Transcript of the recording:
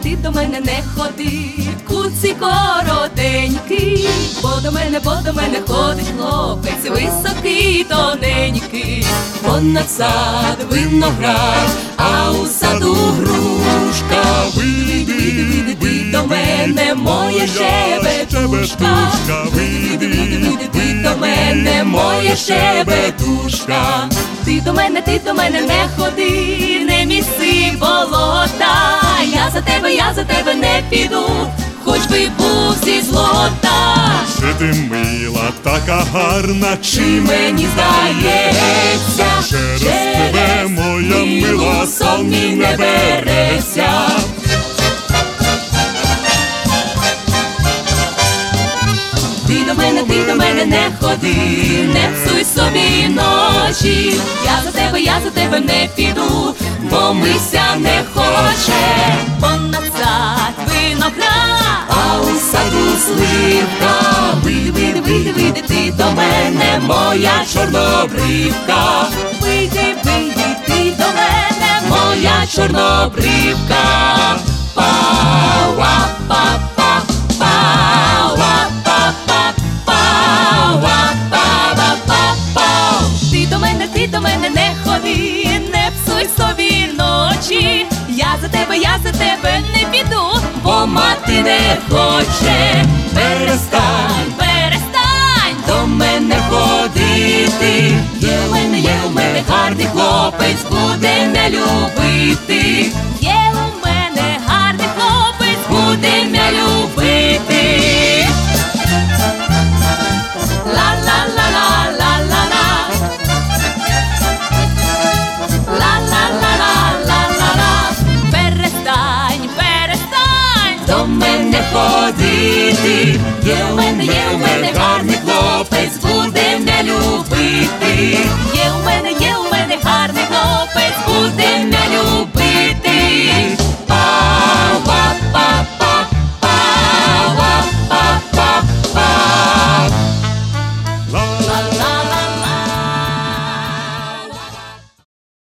до мене не ходи, куці коротенький, бо до мене ходить хлопець високий, тоненький. Понад сад виноград, а у саду грушка. Вийди до мене, моя щебетушка. Вийди до мене, моя щебетушка. Ти до мене не ходи, не міси болота. Я за тебе не піду, хоч би був зі злота. Чи ти мила, така гарна, чи мені здається, через тебе, моя мила, сон мій не береться. Ти до мене не ходи, не псуй собі ночі. Я за тебе не піду, бо мися не хоче. Понад сад виноград, а у саду сливка. Вийди ти до мене, моя чорнобривка. Вийди ти до мене, моя чорнобривка. Па-ва-па-па, па-ва-па-па, па-ва-па-па-па. Ти до мене не ходи, не псуй собі ночі. Я за тебе не піду, бо мати не хоче. Перестань до мене ходити. Є у мене гарний хлопець, буде не любити. Є у мене гарний хлопець, буде не любити. Ла-ла-ла-ла-ла-ла-ла. Ла-ла-ла-ла-ла-ла-ла. Перестань до мене ходити. Є у мене